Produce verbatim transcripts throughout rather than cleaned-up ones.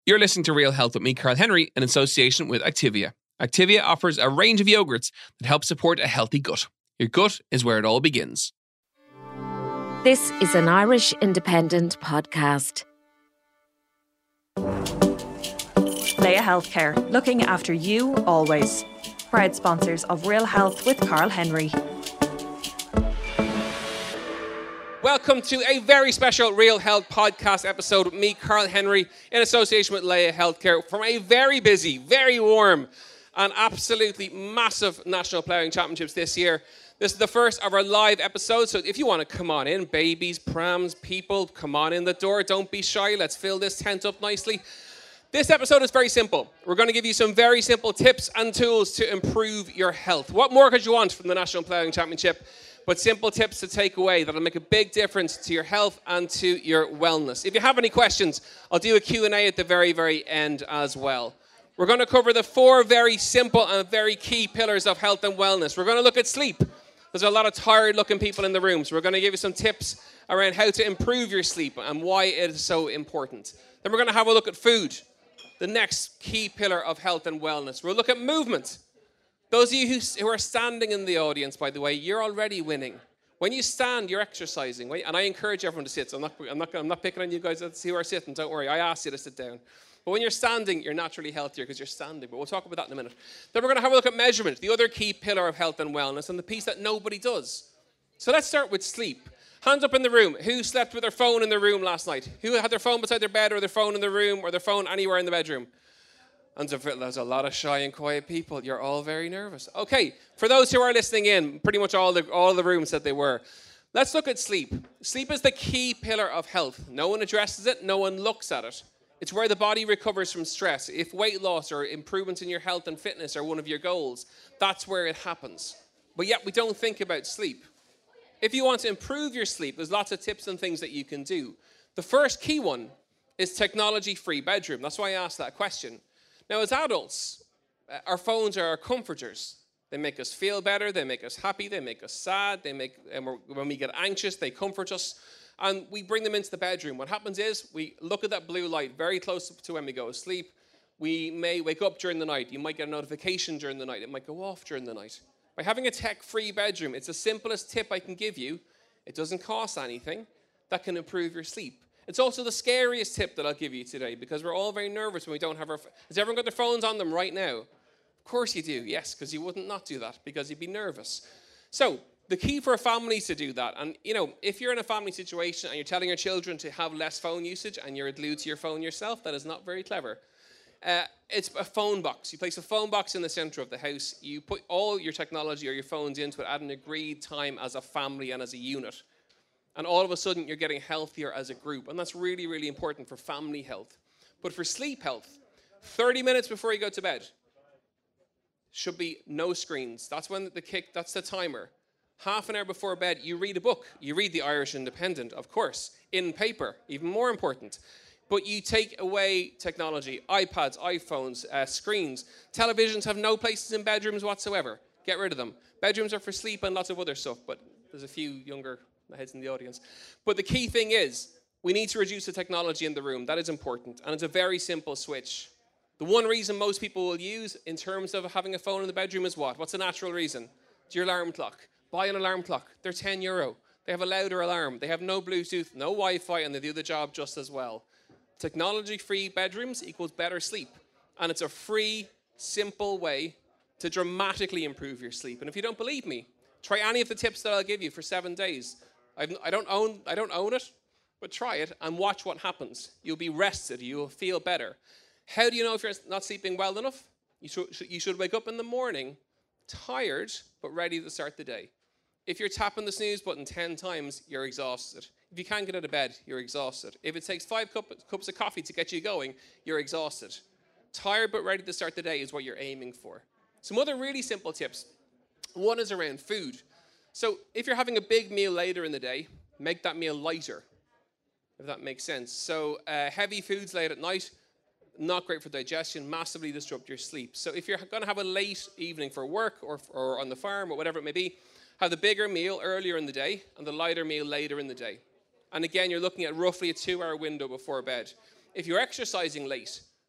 You're listening to Real Health with me, Carl Henry, in association with Activia. Activia offers a range of yogurts that help support a healthy gut. Your gut is where it all begins. This is an Irish Independent podcast. Leia Healthcare, looking after you always. Proud sponsors of Real Health with Carl Henry. Welcome to a very special Real Health podcast episode with me, Carl Henry, in association with Leia Healthcare from a very busy, very warm and absolutely massive National Ploughing Championships this year. This is the first of our live episodes, so if you want to come on in, babies, prams, people, come on in the door. Don't be shy. Let's fill this tent up nicely. This episode is very simple. We're going to give you some very simple tips and tools to improve your health. What more could you want from the National Ploughing Championship? But simple tips to take away that'll make a big difference to your health and to your wellness. If you have any questions, I'll do a Q and A at the very, very end as well. We're going to cover the four very simple and very key pillars of health and wellness. We're going to look at sleep. There's a lot of tired-looking people in the room, so we're going to give you some tips around how to improve your sleep and why it is so important. Then we're going to have a look at food, the next key pillar of health and wellness. We'll look at movement. Those of you who, who are standing in the audience, by the way, you're already winning. When you stand, you're exercising, right? And I encourage everyone to sit. So I'm not, I'm not, I'm not picking on you guys who are sitting. Don't worry. I asked you to sit down. But when you're standing, you're naturally healthier because you're standing. But we'll talk about that in a minute. Then we're going to have a look at measurement, the other key pillar of health and wellness, and the piece that nobody does. So let's start with sleep. Hands up in the room. Who slept with their phone in the room last night? Who had their phone beside their bed or their phone in the room or their phone anywhere in the bedroom? And there's a lot of shy and quiet people. You're all very nervous. Okay, for those who are listening in, pretty much all the all the rooms said they were. Let's look at sleep. Sleep is the key pillar of health. No one addresses it. No one looks at it. It's where the body recovers from stress. If weight loss or improvements in your health and fitness are one of your goals, that's where it happens. But yet we don't think about sleep. If you want to improve your sleep, there's lots of tips and things that you can do. The first key one is technology-free bedroom. That's why I asked that question. Now, as adults, our phones are our comforters. They make us feel better. They make us happy. They make us sad. They make, and when we get anxious, they comfort us. And we bring them into the bedroom. What happens is we look at that blue light very close to when we go to sleep. We may wake up during the night. You might get a notification during the night. It might go off during the night. By having a tech-free bedroom, it's the simplest tip I can give you. It doesn't cost anything. That can improve your sleep. It's also the scariest tip that I'll give you today because we're all very nervous when we don't have our... Has everyone got their phones on them right now? Of course you do, yes, because you wouldn't not do that because you'd be nervous. So the key for a family is to do that. And, you know, if you're in a family situation and you're telling your children to have less phone usage and you're glued to your phone yourself, that is not very clever. Uh, it's a phone box. You place a phone box in the center of the house. You put all your technology or your phones into it at an agreed time as a family and as a unit. And all of a sudden, you're getting healthier as a group. And that's really, really important for family health. But for sleep health, thirty minutes before you go to bed should be no screens. That's when the kick, that's the timer. Half an hour before bed, you read a book. You read the Irish Independent, of course, in paper, even more important. But you take away technology, iPads, iPhones, uh, screens. Televisions have no places in bedrooms whatsoever. Get rid of them. Bedrooms are for sleep and lots of other stuff, but there's a few younger heads in the audience. But the key thing is, we need to reduce the technology in the room. That is important. And it's a very simple switch. The one reason most people will use in terms of having a phone in the bedroom is what? What's the natural reason? It's your alarm clock. Buy an alarm clock. They're ten euro. They have a louder alarm. They have no Bluetooth, no Wi-Fi, and they do the job just as well. Technology-free bedrooms equals better sleep. And it's a free, simple way to dramatically improve your sleep. And if you don't believe me, try any of the tips that I'll give you for seven days. I've, I don't own I don't own it, but try it and watch what happens. You'll be rested. You'll feel better. How do you know if you're not sleeping well enough? You should, you should wake up in the morning tired but ready to start the day. If you're tapping the snooze button ten times, you're exhausted. If you can't get out of bed, you're exhausted. If it takes five cup, cups of coffee to get you going, you're exhausted. Tired but ready to start the day is what you're aiming for. Some other really simple tips. One is around food. So if you're having a big meal later in the day, make that meal lighter, if that makes sense. So uh, heavy foods late at night, not great for digestion, massively disrupt your sleep. So if you're going to have a late evening for work or, or on the farm or whatever it may be, have the bigger meal earlier in the day and the lighter meal later in the day. And again, you're looking at roughly a two-hour window before bed. If you're exercising late,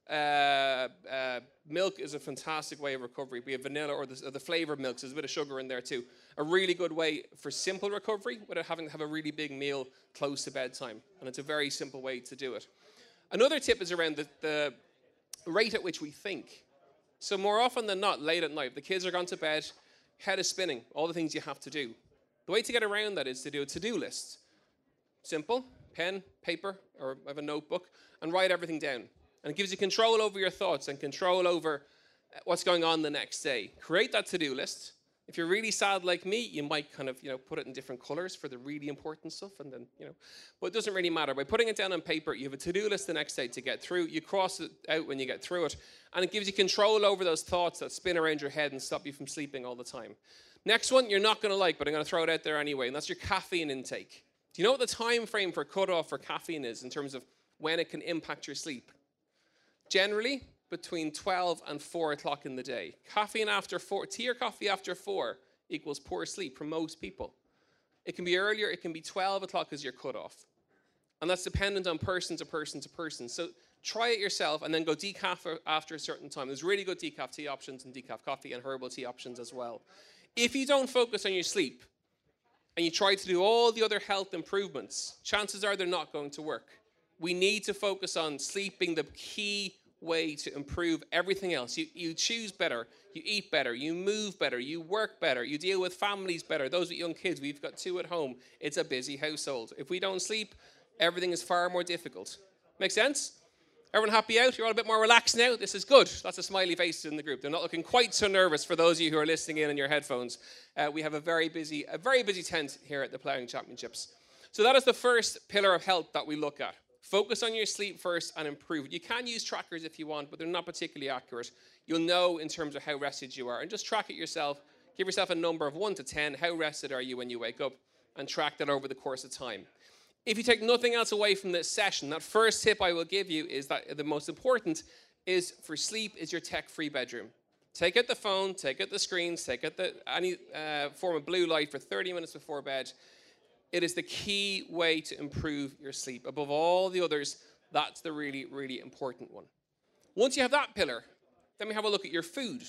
Uh, uh, milk is a fantastic way of recovery. We have vanilla or the, or the flavored milks. There's a bit of sugar in there too. A really good way for simple recovery without having to have a really big meal close to bedtime. And it's a very simple way to do it. Another tip is around the, the rate at which we think. So more often than not, late at night, the kids are gone to bed, head is spinning, all the things you have to do. The way to get around that is to do a to-do list. Simple, pen, paper, or have a notebook, and write everything down. And it gives you control over your thoughts and control over what's going on the next day. Create that to-do list. If you're really sad like me, you might kind of, you know, put it in different colors for the really important stuff, and then, you know, but it doesn't really matter. By putting it down on paper, you have a to-do list the next day to get through. You cross it out when you get through it, and it gives you control over those thoughts that spin around your head and stop you from sleeping all the time. Next one, you're not going to like, but I'm going to throw it out there anyway, and that's your caffeine intake. Do you know what the time frame for cutoff for caffeine is in terms of when it can impact your sleep? Generally, between twelve and four o'clock in the day. Caffeine after four, tea or coffee after four equals poor sleep for most people. It can be earlier, it can be twelve o'clock as your cutoff. And that's dependent on person to person to person. So try it yourself and then go decaf after a certain time. There's really good decaf tea options and decaf coffee and herbal tea options as well. If you don't focus on your sleep and you try to do all the other health improvements, chances are they're not going to work. We need to focus on sleep being the key way to improve everything else. You, you choose better, you eat better, you move better, you work better, you deal with families better. Those with young kids, we've got two at home. It's a busy household. If we don't sleep, everything is far more difficult. Make sense? Everyone happy out? You're all a bit more relaxed now? This is good. That's a smiley face in the group. They're not looking quite so nervous for those of you who are listening in on your headphones. Uh, we have a very busy, a very busy tent here at the Ploughing Championships. So that is the first pillar of health that we look at. Focus on your sleep first and improve it. You can use trackers if you want, but they're not particularly accurate. You'll know in terms of how rested you are. And just track it yourself. Give yourself a number of one to ten. How rested are you when you wake up? And track that over the course of time. If you take nothing else away from this session, that first tip I will give you is that the most important is for sleep is your tech-free bedroom. Take out the phone, take out the screens, take out the, any uh, form of blue light for thirty minutes before bed. It is the key way to improve your sleep. Above all the others, that's the really, really important one. Once you have that pillar, then we have a look at your food.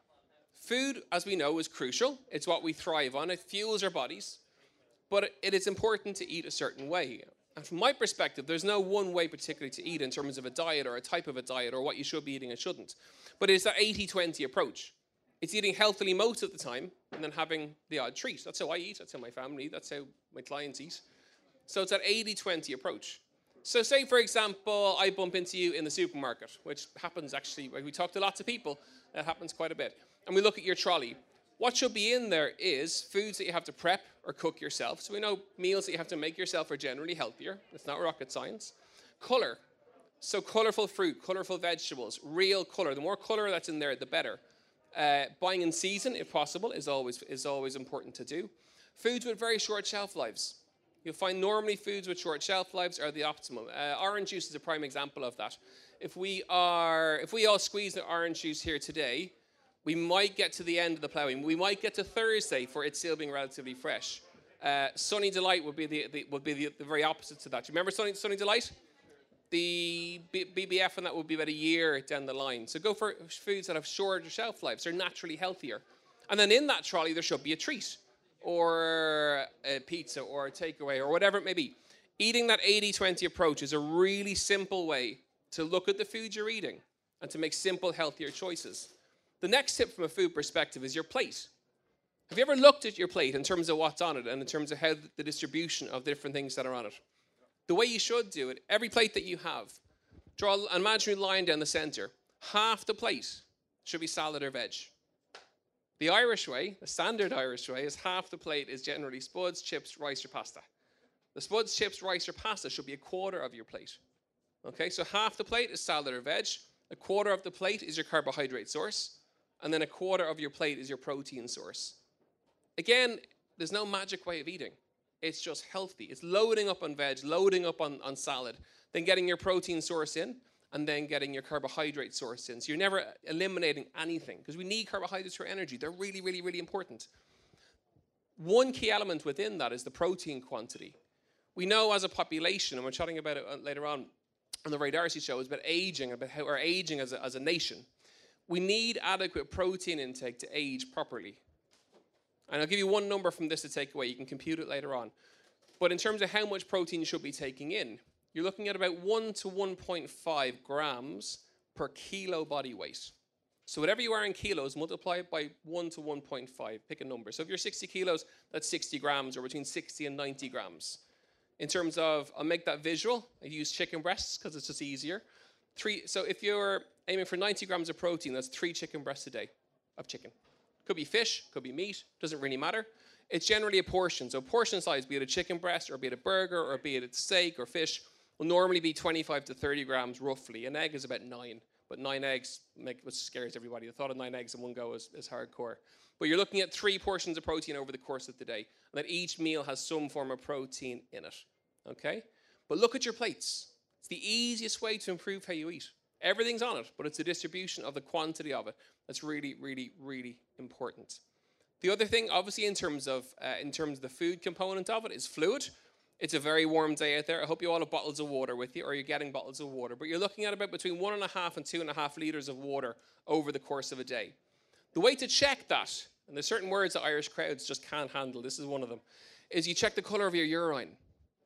Food, as we know, is crucial. It's what we thrive on. It fuels our bodies. But it is important to eat a certain way. And from my perspective, there's no one way particularly to eat in terms of a diet or a type of a diet or what you should be eating and shouldn't. But it's that eighty twenty approach. It's eating healthily most of the time and then having the odd treat. That's how I eat. That's how my family eat. That's how my clients eat. So it's that eighty twenty approach. So say, for example, I bump into you in the supermarket, which happens actually. We talk to lots of people. That happens quite a bit. And we look at your trolley. What should be in there is foods that you have to prep or cook yourself. So we know meals that you have to make yourself are generally healthier. It's not rocket science. Color. So colorful fruit, colorful vegetables, real color. The more color that's in there, the better. Uh, buying in season, if possible, is always is always important to do. Foods with very short shelf lives. You'll find normally foods with short shelf lives are the optimal. Uh, orange juice is a prime example of that. If we are, if we all squeeze the orange juice here today, we might get to the end of the ploughing. We might get to Thursday for it still being relatively fresh. Uh, Sunny Delight would be the, the would be the, the very opposite to that. Do you remember Sunny Sunny Delight? The B B F on that would be about a year down the line. So go for foods that have shorter shelf lives. They're naturally healthier. And then in that trolley, there should be a treat or a pizza or a takeaway or whatever it may be. Eating that eighty twenty approach is a really simple way to look at the food you're eating and to make simple, healthier choices. The next tip from a food perspective is your plate. Have you ever looked at your plate in terms of what's on it and in terms of how the distribution of different things that are on it? The way you should do it, every plate that you have, draw an imaginary line down the center. Half the plate should be salad or veg. The Irish way, the standard Irish way, is half the plate is generally spuds, chips, rice, or pasta. The spuds, chips, rice, or pasta should be a quarter of your plate. Okay, so half the plate is salad or veg. A quarter of the plate is your carbohydrate source. And then a quarter of your plate is your protein source. Again, there's no magic way of eating. It's just healthy. It's loading up on veg, loading up on, on salad, then getting your protein source in, and then getting your carbohydrate source in. So you're never eliminating anything, because we need carbohydrates for energy. They're really, really, really important. One key element within that is the protein quantity. We know as a population, and we're chatting about it later on, on the Ray Darcy show is about aging, about how we're aging as a, as a nation. We need adequate protein intake to age properly. And I'll give you one number from this to take away. You can compute it later on. But in terms of how much protein you should be taking in, you're looking at about one to one point five grams per kilo body weight. So whatever you are in kilos, multiply it by one to one point five. Pick a number. So if you're sixty kilos, that's sixty grams, or between sixty and ninety grams. In terms of, I'll make that visual. I use chicken breasts because it's just easier. Three. So if you're aiming for ninety grams of protein, that's three chicken breasts a day of chicken. Could be fish, could be meat, doesn't really matter. It's generally a portion. So portion size, be it a chicken breast, or be it a burger, or be it a steak or fish, will normally be twenty-five to thirty grams roughly. An egg is about nine. But nine eggs make, which scares everybody. The thought of nine eggs in one go is, is hardcore. But you're looking at three portions of protein over the course of the day. And that each meal has some form of protein in it. Okay? But look at your plates. It's the easiest way to improve how you eat. Everything's on it, but it's the distribution of the quantity of it that's really, really, really important. The other thing, obviously, in terms of uh, in terms of the food component of it, is fluid. It's a very warm day out there. I hope you all have bottles of water with you, or you're getting bottles of water. But you're looking at about between one and a half and two and a half liters of water over the course of a day. The way to check that, and there's certain words that Irish crowds just can't handle, this is one of them, is you check the colour of your urine.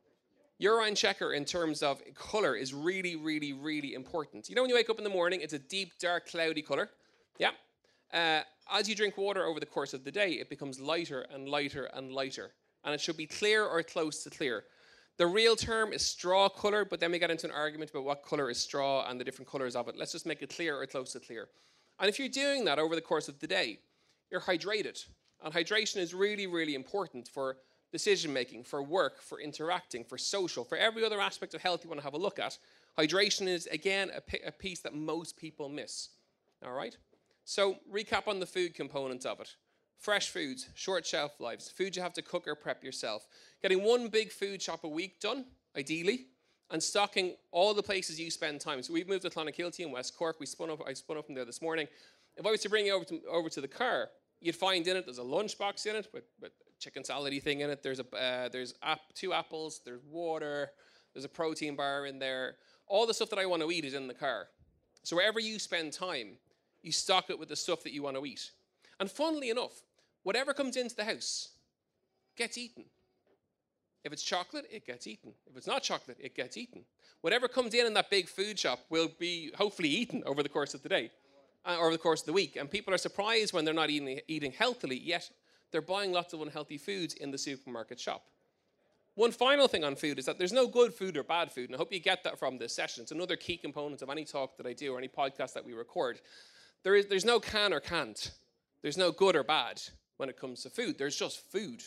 Urine checker in terms of colour is really, really, really important. You know when you wake up in the morning, it's a deep, dark, cloudy colour? Yeah. Uh, as you drink water over the course of the day, it becomes lighter and lighter and lighter. And it should be clear or close to clear. The real term is straw colour, but then we get into an argument about what colour is straw and the different colours of it. Let's just make it clear or close to clear. And if you're doing that over the course of the day, you're hydrated. And hydration is really, really important for decision making, for work, for interacting, for social, for every other aspect of health you want to have a look at. Hydration is, again, a, p- a piece that most people miss. All right? So recap on the food component of it. Fresh foods, short shelf lives, food you have to cook or prep yourself. Getting one big food shop a week done, ideally, and stocking all the places you spend time. So we've moved to Clonakilty in West Cork. We spun up, I spun up from there this morning. If I was to bring you over to, over to the car, you'd find in it, there's a lunchbox in it with, with a chicken salad-y thing in it. There's, a, uh, there's ap- two apples, there's water, there's a protein bar in there. All the stuff that I want to eat is in the car. So wherever you spend time, you stock it with the stuff that you want to eat. And funnily enough, whatever comes into the house gets eaten. If it's chocolate, it gets eaten. If it's not chocolate, it gets eaten. Whatever comes in in that big food shop will be hopefully eaten over the course of the day, uh, over the course of the week. And people are surprised when they're not eating, eating healthily, yet they're buying lots of unhealthy foods in the supermarket shop. One final thing on food is that there's no good food or bad food, and I hope you get that from this session. It's another key component of any talk that I do or any podcast that we record. There is, there's no can or can't. There's no good or bad when it comes to food. There's just food.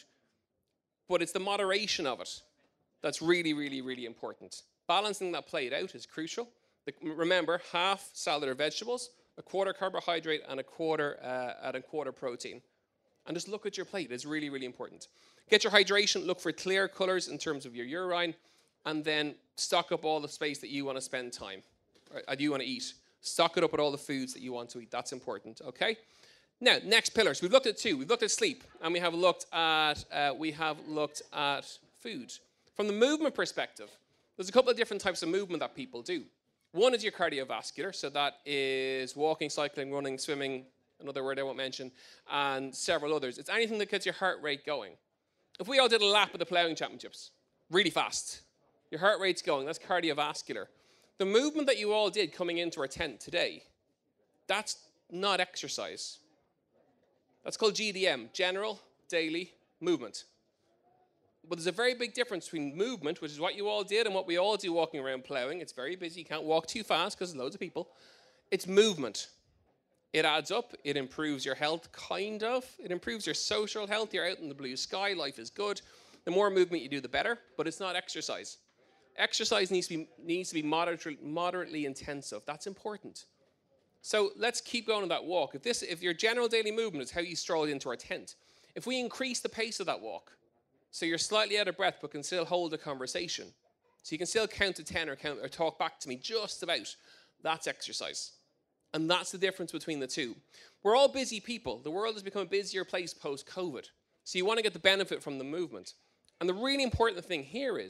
But it's the moderation of it that's really, really, really important. Balancing that plate out is crucial. The, remember, half salad or vegetables, a quarter carbohydrate, and a quarter uh, and a quarter protein. And just look at your plate. It's really, really important. Get your hydration. Look for clear colours in terms of your urine. And then stock up all the space that you want to spend time, or that you want to eat. Stock it up with all the foods that you want to eat. That's important, okay? Now, next pillars. We've looked at two. We've looked at sleep, and we have looked at uh, we have looked at food. From the movement perspective, there's a couple of different types of movement that people do. One is your cardiovascular, so that is walking, cycling, running, swimming, another word I won't mention, and several others. It's anything that gets your heart rate going. If we all did a lap of the ploughing championships, really fast, your heart rate's going. That's cardiovascular. The movement that you all did coming into our tent today, that's not exercise. That's called G D M, General Daily Movement. But there's a very big difference between movement, which is what you all did and what we all do walking around ploughing. It's very busy. You can't walk too fast because there's loads of people. It's movement. It adds up. It improves your health, kind of. It improves your social health. You're out in the blue sky. Life is good. The more movement you do, the better. But it's not exercise. Exercise needs to be, needs to be moderate, moderately intensive. That's important. So let's keep going on that walk. If this, if your general daily movement is how you stroll into our tent, if we increase the pace of that walk, so you're slightly out of breath but can still hold a conversation, so you can still count to ten or count or talk back to me just about, that's exercise. And that's the difference between the two. We're all busy people. The world has become a busier place post-COVID. So you want to get the benefit from the movement. And the really important thing here is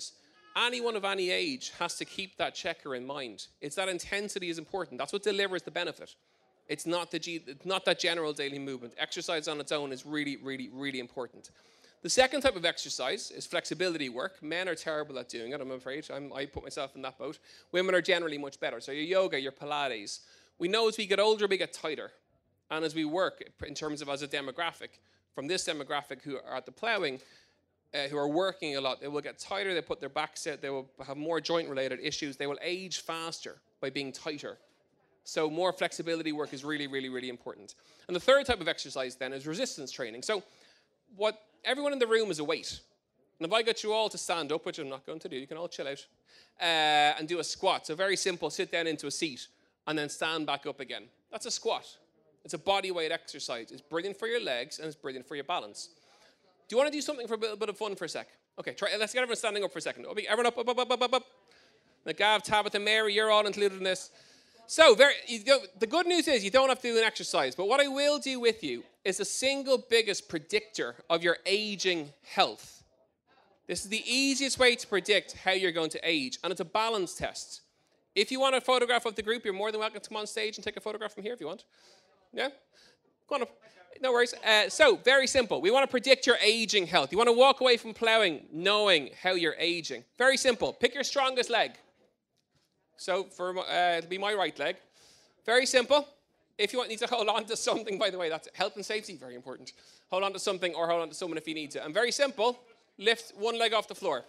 anyone of any age has to keep that checker in mind. It's that intensity is important. That's what delivers the benefit. It's not, the G, it's not that general daily movement. Exercise on its own is really, really, really important. The second type of exercise is flexibility work. Men are terrible at doing it, I'm afraid. I'm, I put myself in that boat. Women are generally much better. So your yoga, your Pilates. We know as we get older, we get tighter. And as we work, in terms of as a demographic, from this demographic who are at the ploughing, uh, who are working a lot, they will get tighter, they put their backs out, they will have more joint-related issues, they will age faster by being tighter. So more flexibility work is really, really, really important. And the third type of exercise then is resistance training. So what everyone in the room is a weight. And if I get you all to stand up, which I'm not going to do, you can all chill out, uh, and do a squat. So very simple, sit down into a seat and then stand back up again. That's a squat. It's a body weight exercise. It's brilliant for your legs and it's brilliant for your balance. Do you want to do something for a bit, a bit of fun for a sec? Okay, try, let's get everyone standing up for a second. Everyone up, up, up, up, up, up, up. Now, Gav, Tabitha, Mary, you're all included in this. So, very, you go, the good news is you don't have to do an exercise, but what I will do with you is the single biggest predictor of your aging health. This is the easiest way to predict how you're going to age, and it's a balance test. If you want a photograph of the group, you're more than welcome to come on stage and take a photograph from here if you want. Yeah? Go on up. No worries. Uh, so, very simple. We want to predict your aging health. You want to walk away from ploughing knowing how you're aging. Very simple. Pick your strongest leg. So, for uh, it'll be my right leg. Very simple. If you want, need to hold on to something, by the way, that's health and safety, very important. Hold on to something or hold on to someone if you need to. And very simple, lift one leg off the floor.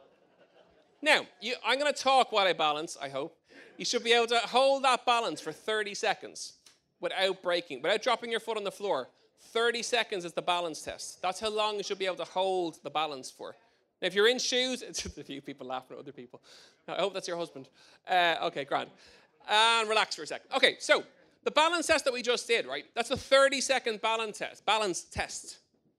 Now, you, I'm going to talk while I balance, I hope. You should be able to hold that balance for thirty seconds without breaking, without dropping your foot on the floor. thirty seconds is the balance test. That's how long you should be able to hold the balance for. Now, if you're in shoes, it's a few people laughing at other people. I hope that's your husband. Uh, okay, grand. And relax for a sec. Okay, so the balance test that we just did, right? That's a thirty second balance test. Balance test.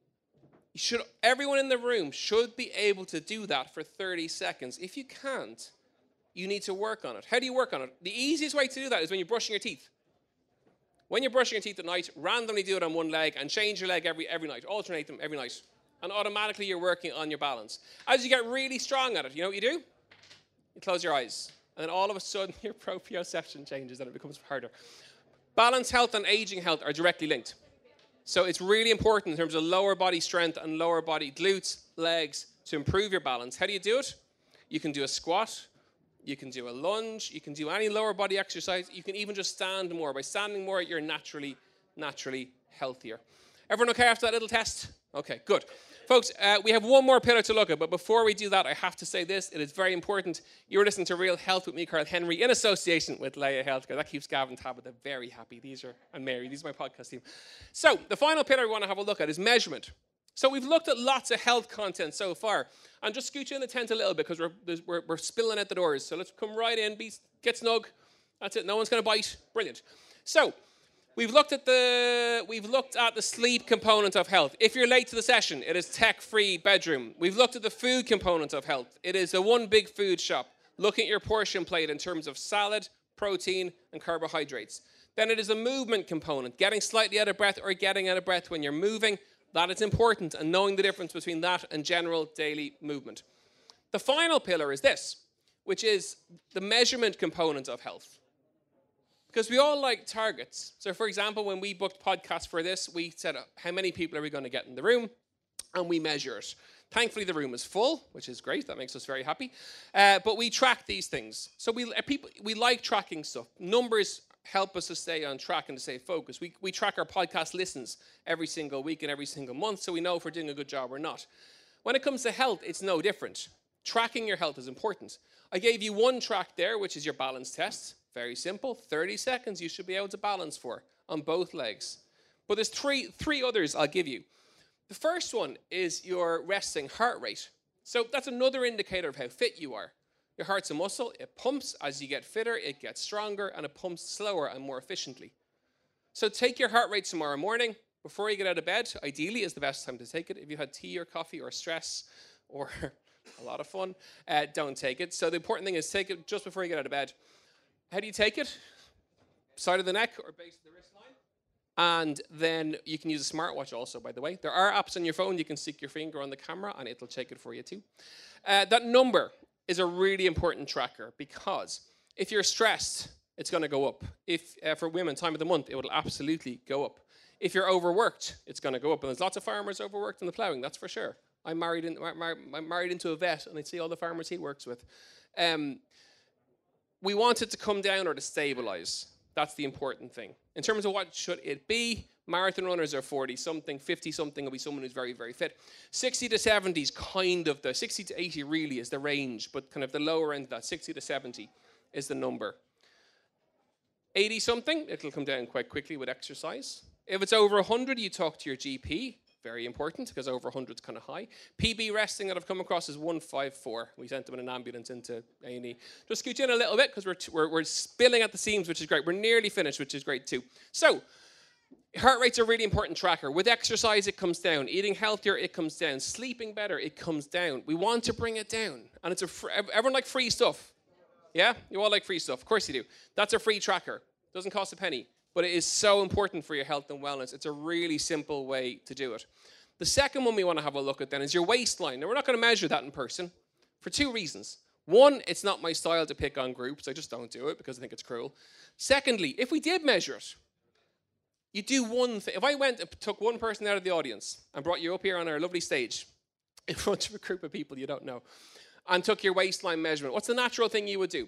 You should, everyone in the room should be able to do that for thirty seconds. If you can't, you need to work on it. How do you work on it? The easiest way to do that is when you're brushing your teeth. When you're brushing your teeth at night, randomly do it on one leg and change your leg every, every night. Alternate them every night. And automatically you're working on your balance. As you get really strong at it, you know what you do? You close your eyes. And then all of a sudden your proprioception changes and it becomes harder. Balance health and aging health are directly linked. So it's really important in terms of lower body strength and lower body glutes, legs, to improve your balance. How do you do it? You can do a squat. You can do a lunge. You can do any lower body exercise. You can even just stand more. By standing more, you're naturally, naturally healthier. Everyone okay after that little test? Okay, good. Folks, uh, we have one more pillar to look at, but before we do that, I have to say this. It is very important. You're listening to Real Health with me, Carl Henry, in association with Leia Healthcare. That keeps Gavin Tabitha very happy. These are, and Mary, these are my podcast team. So, the final pillar we want to have a look at is measurement. So we've looked at lots of health content so far. And just scoot you in the tent a little bit because we're, we're, we're spilling out the doors. So let's come right in, be, get snug. That's it, no one's going to bite. Brilliant. So, We've looked at the we've looked at the sleep component of health. If you're late to the session, it is tech-free bedroom. We've looked at the food component of health. It is a one big food shop. Looking at your portion plate in terms of salad, protein, and carbohydrates. Then it is a movement component, getting slightly out of breath or getting out of breath when you're moving. That is important, and knowing the difference between that and general daily movement. The final pillar is this, which is the measurement component of health. Because we all like targets. So, for example, when we booked podcasts for this, we said, how many people are we going to get in the room? And we measure it. Thankfully, the room is full, which is great. That makes us very happy. Uh, but we track these things. So we uh, people we like tracking stuff. Numbers help us to stay on track and to stay focused. We, we track our podcast listens every single week and every single month, so we know if we're doing a good job or not. When it comes to health, it's no different. Tracking your health is important. I gave you one track there, which is your balance test. Very simple, thirty seconds you should be able to balance for on both legs. But there's three, three others I'll give you. The first one is your resting heart rate. So that's another indicator of how fit you are. Your heart's a muscle, it pumps. As you get fitter, it gets stronger, and it pumps slower and more efficiently. So take your heart rate tomorrow morning. Before you get out of bed, ideally is the best time to take it. If you had tea or coffee or stress or a lot of fun, uh, don't take it. So the important thing is take it just before you get out of bed. How do you take it? Side of the neck or base of the wrist line. And then you can use a smartwatch also, by the way. There are apps on your phone. You can stick your finger on the camera and it'll check it for you too. Uh, that number is a really important tracker because if you're stressed, it's going to go up. If uh, for women, time of the month, it will absolutely go up. If you're overworked, it's going to go up. And there's lots of farmers overworked in the ploughing, that's for sure. I'm married, in, mar- I'm married into a vet, and I see all the farmers he works with. Um, we want it to come down or to stabilize. That's the important thing. In terms of what should it be, marathon runners are forty-something, fifty-something will be someone who's very, very fit. sixty to seventy is kind of the, sixty to eighty really is the range, but kind of the lower end of that, sixty to seventy is the number. eighty-something, it'll come down quite quickly with exercise. If it's over one hundred, you talk to your G P. Very important, because over one hundred is kind of high. P B resting that I've come across is one fifty-four. We sent them in an ambulance into A and E. Just scoot in a little bit, because we're, t- we're, we're spilling at the seams, which is great. We're nearly finished, which is great too. So, heart rate's a really important tracker. With exercise, it comes down. Eating healthier, it comes down. Sleeping better, it comes down. We want to bring it down. And it's a fr- everyone like free stuff. Yeah? You all like free stuff. Of course you do. That's a free tracker. Doesn't cost a penny. But it is so important for your health and wellness. It's a really simple way to do it. The second one we want to have a look at then is your waistline. Now, we're not going to measure that in person for two reasons. One, it's not my style to pick on groups. I just don't do it because I think it's cruel. Secondly, if we did measure it, you do one thing. If I went and took one person out of the audience and brought you up here on our lovely stage in front of a group of people you don't know and took your waistline measurement, what's the natural thing you would do?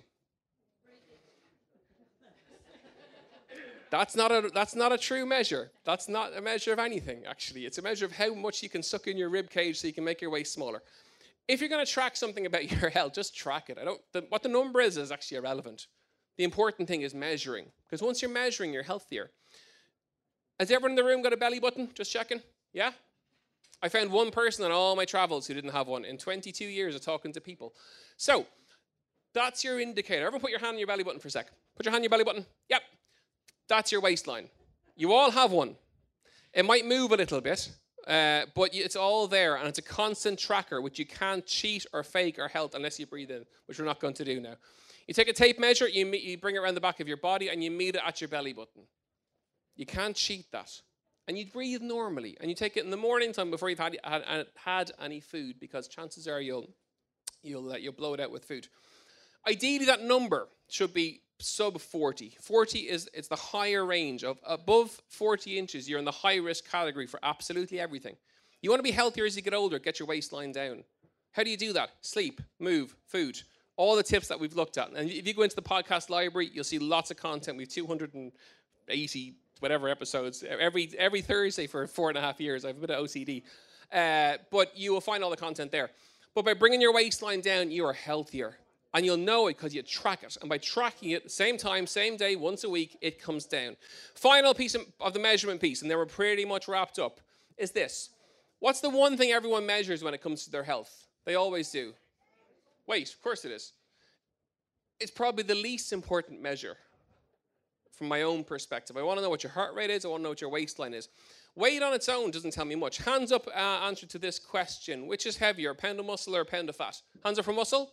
That's not a that's not a true measure. That's not a measure of anything, actually. It's a measure of how much you can suck in your rib cage so you can make your waist smaller. If you're going to track something about your health, just track it. I don't. The, what the number is is actually irrelevant. The important thing is measuring, because once you're measuring, you're healthier. Has everyone in the room got a belly button? Just checking. Yeah. I found one person on all my travels who didn't have one in twenty-two years of talking to people. So that's your indicator. Everyone, put your hand on your belly button for a sec. Put your hand on your belly button. Yep. That's your waistline. You all have one. It might move a little bit, uh, but it's all there, and it's a constant tracker, which you can't cheat or fake or health unless you breathe in, which we're not going to do now. You take a tape measure, you, meet, you bring it around the back of your body, and you meet it at your belly button. You can't cheat that. And you breathe normally, and you take it in the morning time before you've had, had, had any food, because chances are you'll, you'll, uh, you'll blow it out with food. Ideally, that number should be sub forty. forty is it's the higher range of above forty inches. You're in the high risk category for absolutely everything. You want to be healthier as you get older. Get your waistline down. How do you do that? Sleep, move, food. All the tips that we've looked at. And if you go into the podcast library, you'll see lots of content. We have two hundred eighty whatever episodes every every Thursday for four and a half years. I have a bit of O C D, uh, but you will find all the content there. But by bringing your waistline down, you are healthier. And you'll know it because you track it. And by tracking it, same time, same day, once a week, it comes down. Final piece of the measurement piece, and then we're pretty much wrapped up, is this. What's the one thing everyone measures when it comes to their health? They always do. Weight, of course it is. It's probably the least important measure from my own perspective. I want to know what your heart rate is. I want to know what your waistline is. Weight on its own doesn't tell me much. Hands up, uh, answer to this question. Which is heavier, a pound of muscle or a pound of fat? Hands up for muscle.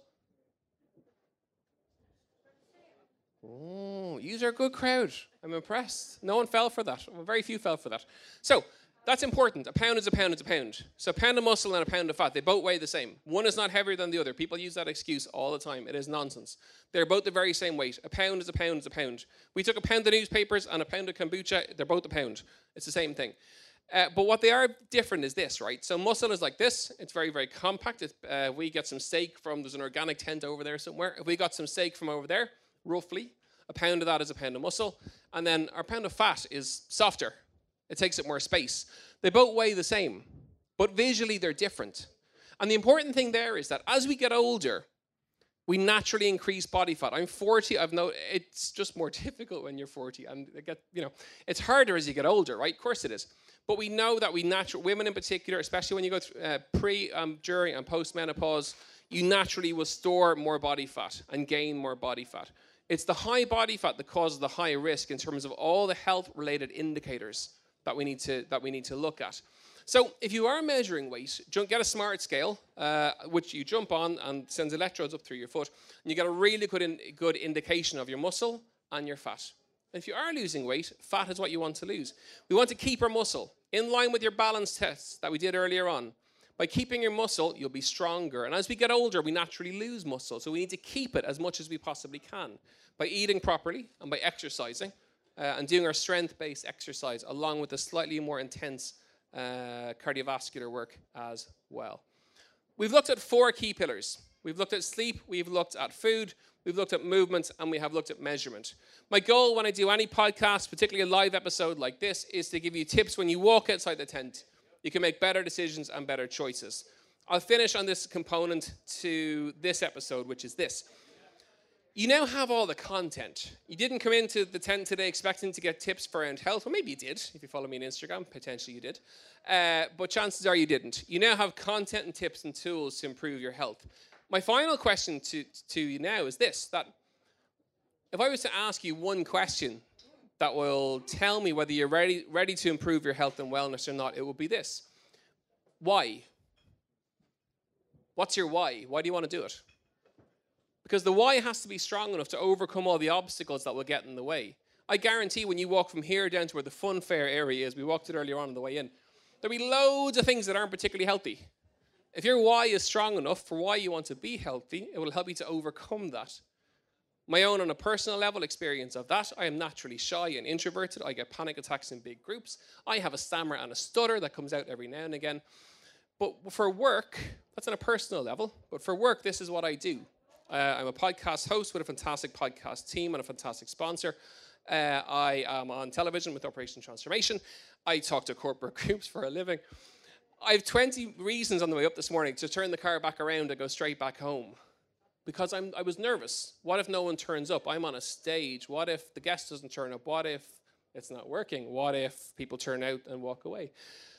Oh, you are a good crowd. I'm impressed. No one fell for that. Well, very few fell for that. So, that's important. A pound is a pound is a pound. So a pound of muscle and a pound of fat, they both weigh the same. One is not heavier than the other. People use that excuse all the time. It is nonsense. They're both the very same weight. A pound is a pound is a pound. We took a pound of newspapers and a pound of kombucha. They're both a pound. It's the same thing. Uh, but what they are different is this, right? So muscle is like this. It's very, very compact. It's, uh, we get some steak from, there's an organic tent over there somewhere. If we got some steak from over there, roughly, a pound of that is a pound of muscle. And then our pound of fat is softer. It takes up more space. They both weigh the same, but visually they're different. And the important thing there is that as we get older, we naturally increase body fat. I'm forty. I've no. It's just more difficult when you're forty, and it get you know, it's harder as you get older, right? Of course it is. But we know that we natural women in particular, especially when you go through uh, pre, um, during, and post menopause, you naturally will store more body fat and gain more body fat. It's the high body fat that causes the high risk in terms of all the health-related indicators that we need to that we need to look at. So if you are measuring weight, get a smart scale, uh, which you jump on and sends electrodes up through your foot, and you get a really good in, good indication of your muscle and your fat. And if you are losing weight, fat is what you want to lose. We want to keep our muscle in line with your balance tests that we did earlier on. By keeping your muscle, you'll be stronger. And as we get older, we naturally lose muscle. So we need to keep it as much as we possibly can by eating properly and by exercising uh, and doing our strength-based exercise along with the slightly more intense uh, cardiovascular work as well. We've looked at four key pillars. We've looked at sleep, we've looked at food, we've looked at movement, and we have looked at measurement. My goal when I do any podcast, particularly a live episode like this, is to give you tips when you walk outside the tent. You can make better decisions and better choices. I'll finish on this component to this episode, which is this. You now have all the content. You didn't come into the tent today expecting to get tips for around health. Well, maybe you did. If you follow me on Instagram, potentially you did. Uh, but chances are you didn't. You now have content and tips and tools to improve your health. My final question to, to you now is this, that if I was to ask you one question that will tell me whether you're ready, ready to improve your health and wellness or not, it will be this. Why? What's your why? Why do you want to do it? Because the why has to be strong enough to overcome all the obstacles that will get in the way. I guarantee when you walk from here down to where the fun fair area is, we walked it earlier on on the way in, there'll be loads of things that aren't particularly healthy. If your why is strong enough for why you want to be healthy, it will help you to overcome that. My own on a personal level experience of that, I am naturally shy and introverted. I get panic attacks in big groups. I have a stammer and a stutter that comes out every now and again. But for work, that's on a personal level, but for work, this is what I do. Uh, I'm a podcast host with a fantastic podcast team and a fantastic sponsor. Uh, I am on television with Operation Transformation. I talk to corporate groups for a living. I have twenty reasons on the way up this morning to turn the car back around and go straight back home. Because I'm, I was nervous. What if no one turns up? I'm on a stage. What if the guest doesn't turn up? What if it's not working? What if people turn out and walk away?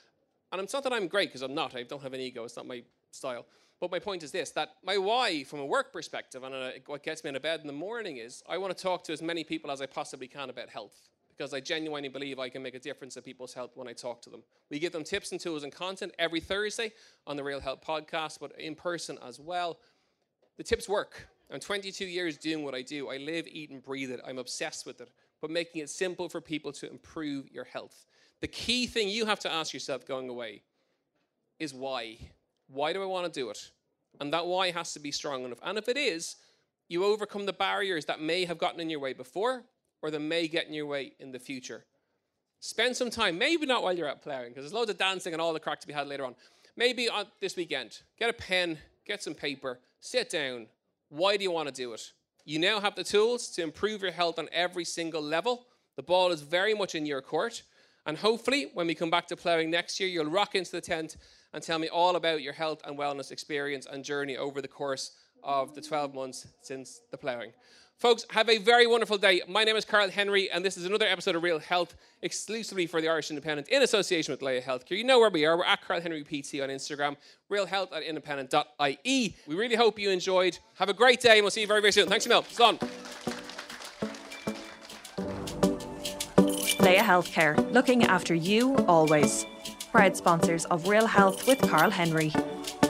And it's not that I'm great, because I'm not. I don't have an ego. It's not my style. But my point is this, that my why from a work perspective and a, what gets me out of bed in the morning is I want to talk to as many people as I possibly can about health. Because I genuinely believe I can make a difference in people's health when I talk to them. We give them tips and tools and content every Thursday on the Real Health Podcast, but in person as well. The tips work. I'm twenty-two years doing what I do. I live, eat, and breathe it. I'm obsessed with it. But making it simple for people to improve your health. The key thing you have to ask yourself going away is why? Why do I want to do it? And that why has to be strong enough. And if it is, you overcome the barriers that may have gotten in your way before or that may get in your way in the future. Spend some time, maybe not while you're out ploughing, because there's loads of dancing and all the crack to be had later on. Maybe on this weekend, get a pen, get some paper, sit down. Why do you want to do it? You now have the tools to improve your health on every single level. The ball is very much in your court. And hopefully, when we come back to ploughing next year, you'll rock into the tent and tell me all about your health and wellness experience and journey over the course of the twelve months since the ploughing. Folks, have a very wonderful day. My name is Carl Henry, and this is another episode of Real Health, exclusively for the Irish Independent, in association with Leia Healthcare. You know where we are. We're at Carl Henry P T on Instagram, real health at independent dot I E. We really hope you enjoyed. Have a great day, and we'll see you very, very soon. Thanks a million. Slán. Leia Healthcare, looking after you always. Proud sponsors of Real Health with Carl Henry.